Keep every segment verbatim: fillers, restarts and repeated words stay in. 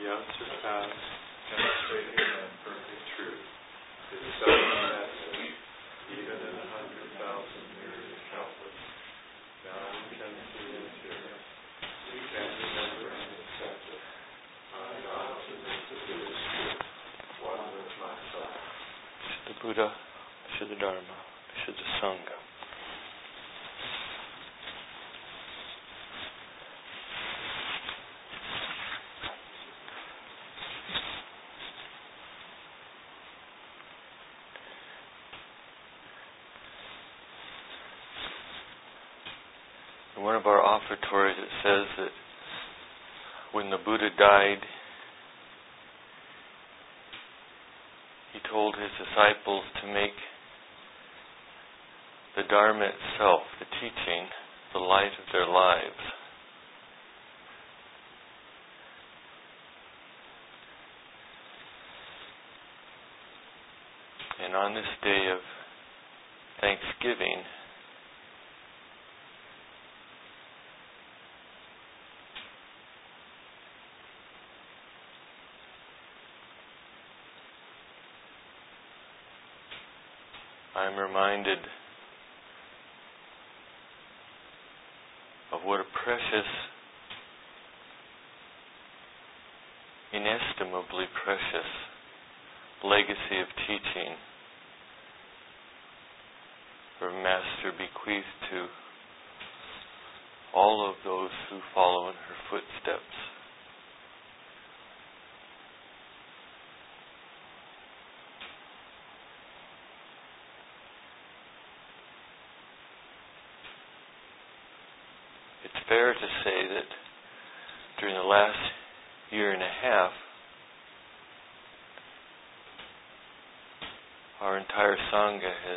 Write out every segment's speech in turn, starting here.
yet to pass, demonstrating that perfect truth. His suffering message, even in a hundred thousand years, is countless. Now we can see and hear it. We can remember and accept it. I ought to make the Buddha truth one with myself. Shuddha Buddha, Shuddha Dharma, Shuddha Sangha. In one of our offertories it says that when the Buddha died, he told his disciples to make the Dharma itself, the teaching, the light of their lives. And on this day of Thanksgiving, I'm reminded of what a precious, inestimably precious legacy of teaching our Master bequeathed to all of those who follow in her footsteps. It's fair to say that during the last year and a half, our entire Sangha has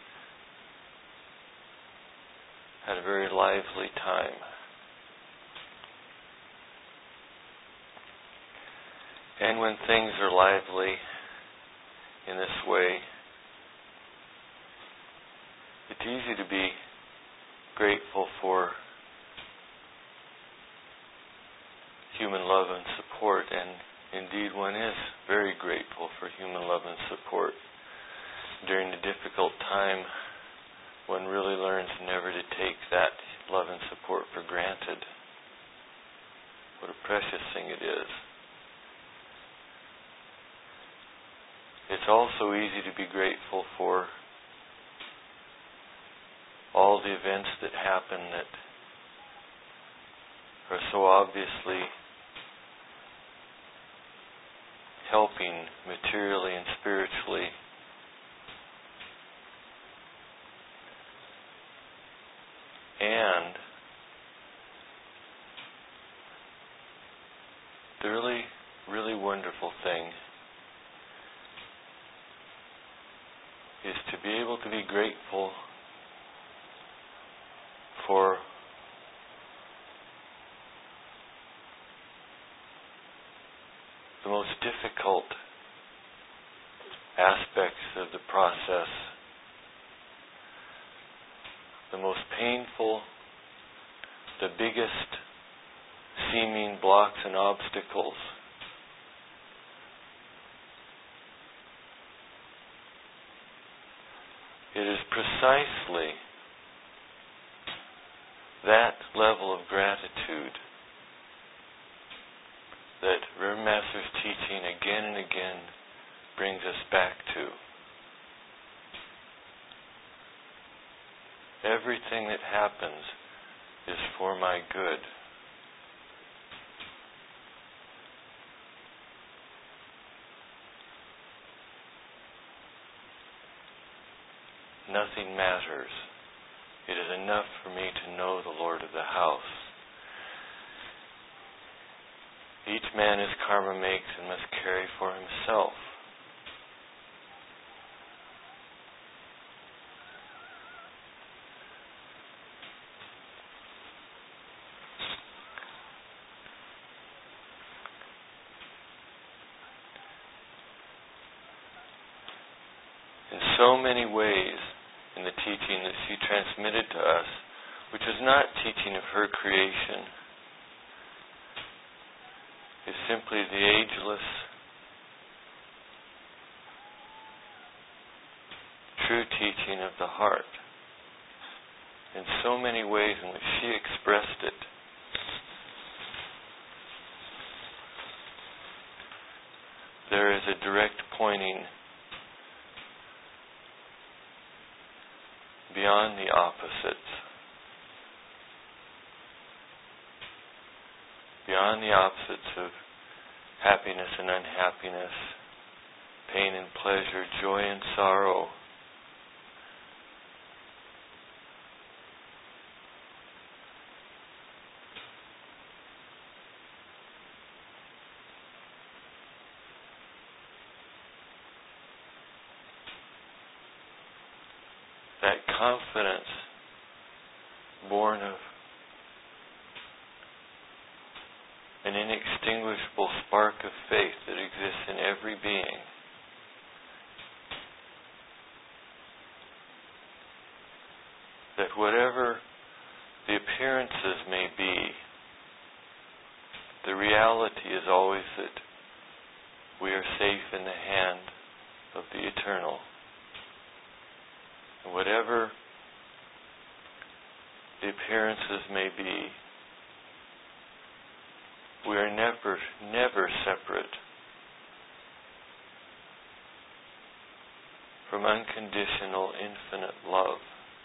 had a very lively time. And when things are lively in this way, it's easy to be grateful for human love and support, and indeed one is very grateful for human love and support. During the difficult time, one really learns never to take that love and support for granted. What a precious thing it is. It's also easy to be grateful for all the events that happen that are so obviously helping materially and spiritually. And the really, really wonderful thing is to be able to be grateful for the most difficult aspects of the process, the most painful, the biggest seeming blocks and obstacles. It is precisely that level of gratitude that Reverend Master's teaching again and again brings us back to. Everything that happens is for my good. Nothing matters. It is enough for me to know the Lord of the house. Each man his karma makes and must carry for himself. In so many ways, in the teaching that she transmitted to us, which is not teaching of her creation, is simply the ageless, true teaching of the heart. In so many ways in which she expressed it, there is a direct pointing beyond the opposites, beyond the opposites of happiness and unhappiness, pain and pleasure, joy and sorrow. That confidence born of an inextinguishable spark of faith that exists in every being. That whatever the appearances may be, the reality is always that we are safe in the hand of the Eternal. And whatever the appearances may be, we are never, never separate from unconditional, infinite love.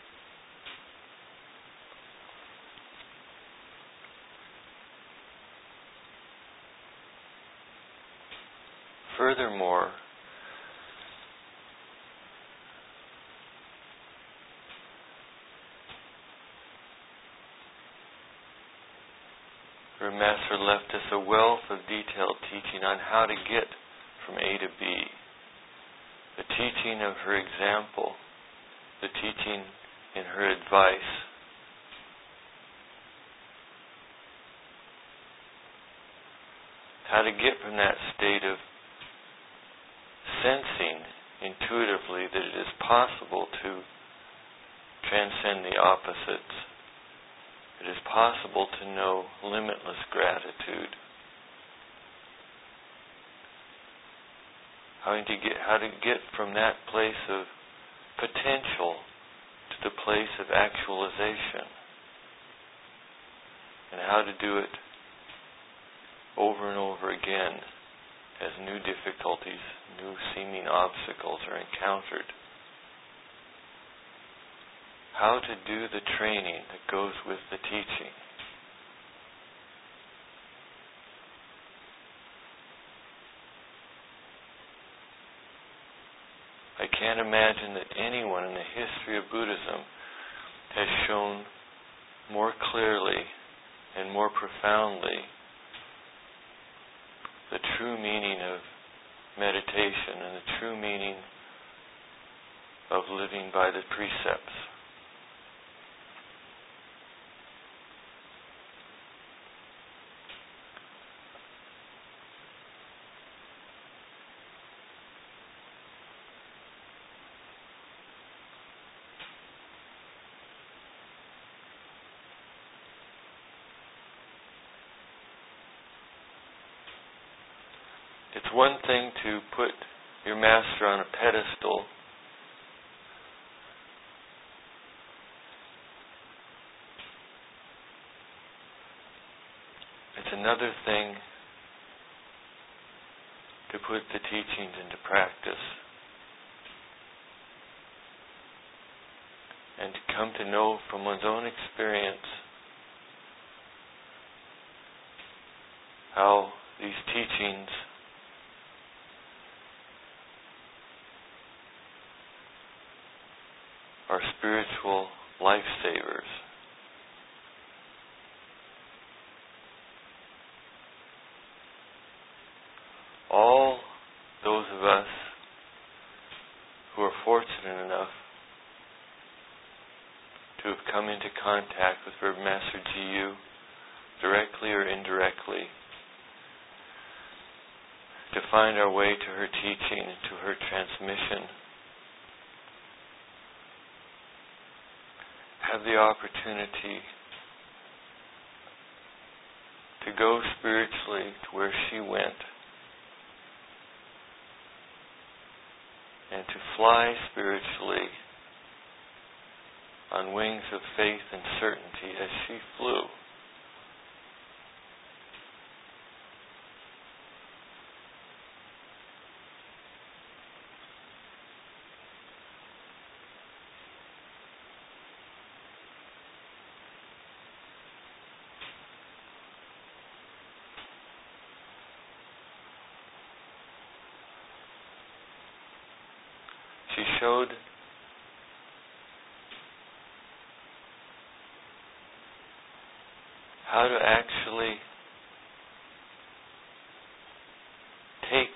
Furthermore, her Master left us a wealth of detailed teaching on how to get from A to B. The teaching of her example, the teaching in her advice. How to get from that state of sensing intuitively that it is possible to transcend the opposites. It is possible to know limitless gratitude. How to get, how to get from that place of potential to the place of actualization. And how to do it over and over again as new difficulties, new seeming obstacles are encountered. How to do the training that goes with the teaching. I can't imagine that anyone in the history of Buddhism has shown more clearly and more profoundly the true meaning of meditation and the true meaning of living by the precepts. It's one thing to put your Master on a pedestal it's another thing to put the teachings into practice and to come to know from one's own experience how these teachings are spiritual lifesavers. All those of us who are fortunate enough to have come into contact with Reverend Master G U directly or indirectly, to find our way to her teaching and to her transmission, have the opportunity to go spiritually to where she went, and to fly spiritually on wings of faith and certainty as she flew. She showed how to actually take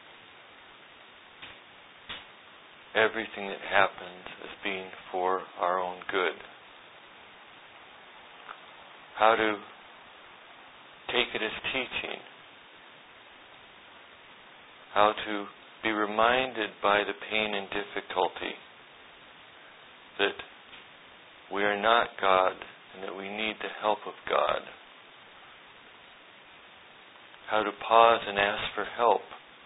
everything that happens as being for our own good. How to take it as teaching. How to be reminded by the pain and difficulty that we are not God and that we need the help of God. How to pause and ask for help.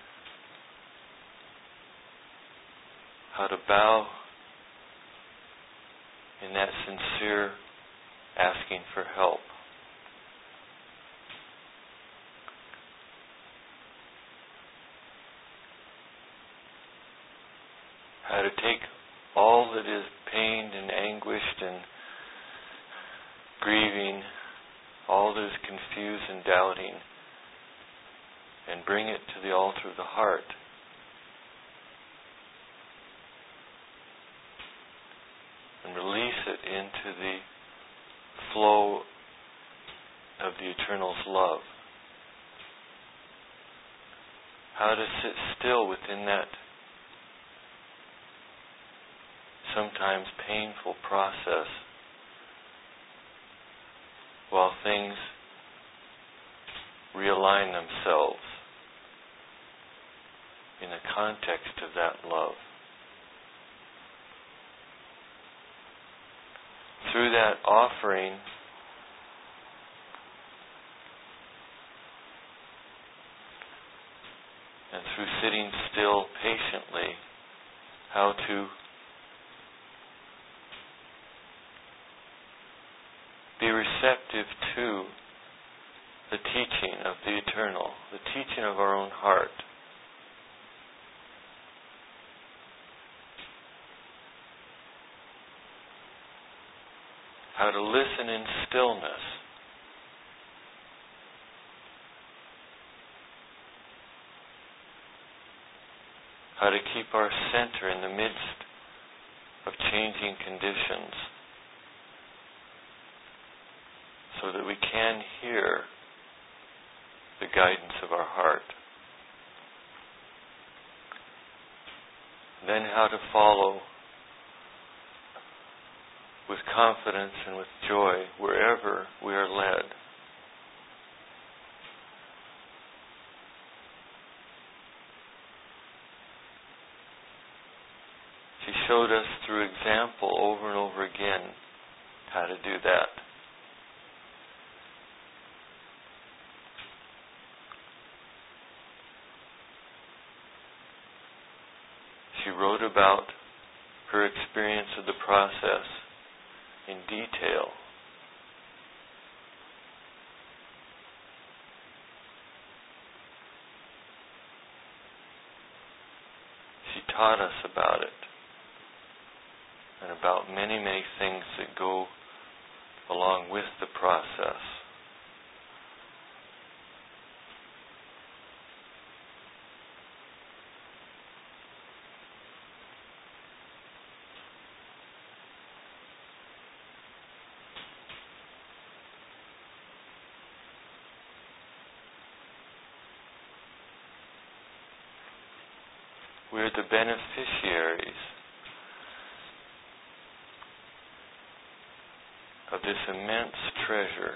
How to bow in that sincere asking for help. How to take all that is pained and anguished and grieving, all that is confused and doubting, and bring it to the altar of the heart. And release it into the flow of the Eternal's love. How to sit still within that sometimes painful process while things realign themselves in the context of that love. Through that offering, and through sitting still patiently, how to be receptive to the teaching of the Eternal, the teaching of our own heart. How to listen in stillness. How to keep our center in the midst of changing conditions so that we can hear the guidance of our heart. Then how to follow with confidence and with joy wherever we are led. She showed us through example over and over again how to do that. She wrote about her experience of the process in detail. She taught us about it and about many, many things that go along with the process. We're the beneficiaries of this immense treasure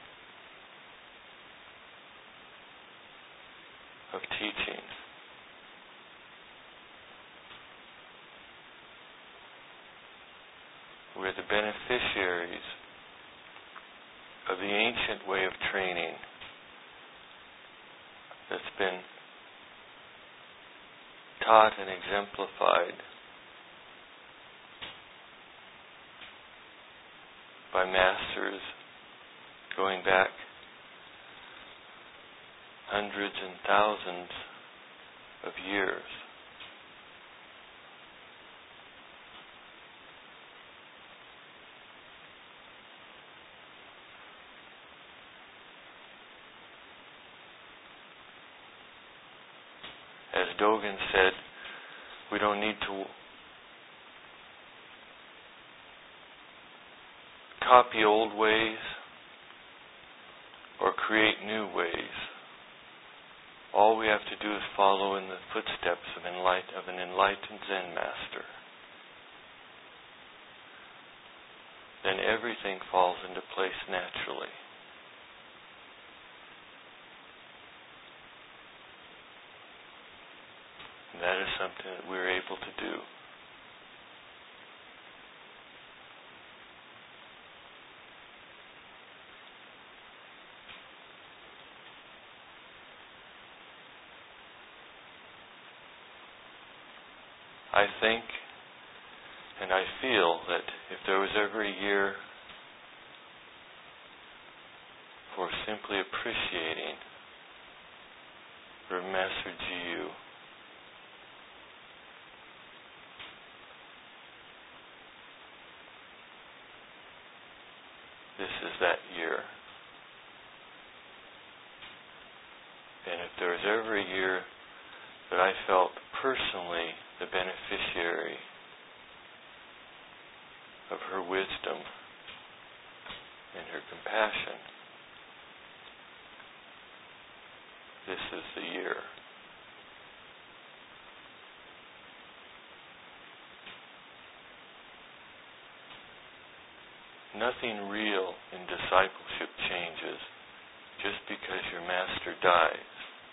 of teaching. We're the beneficiaries of the ancient way of training that's been taught and exemplified by masters going back hundreds and thousands of years. As Dogen said, we don't need to copy old ways or create new ways. All we have to do is follow in the footsteps of, enlight- of an enlightened Zen master. Then everything falls into place naturally. And that is something that we're able to do. I think and I feel that if there was ever a year for simply appreciating Reverend Master G U, this is that year. And if there was ever a year that I felt personally the beneficiary of her wisdom and her compassion, this is the year. Nothing real in discipleship changes just because your master dies.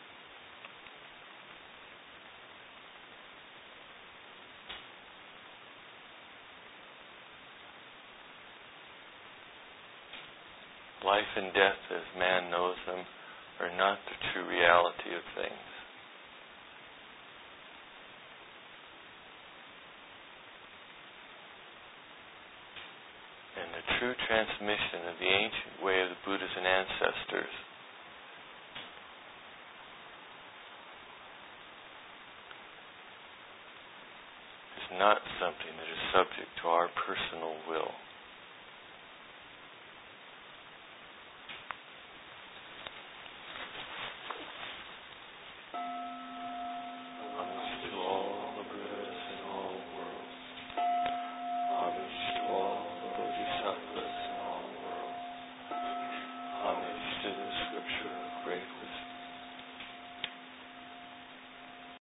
Life and death as man knows them are not the true reality of things. And the true transmission of the ancient way of the Buddhas and ancestors is not something that is subject to our personal will.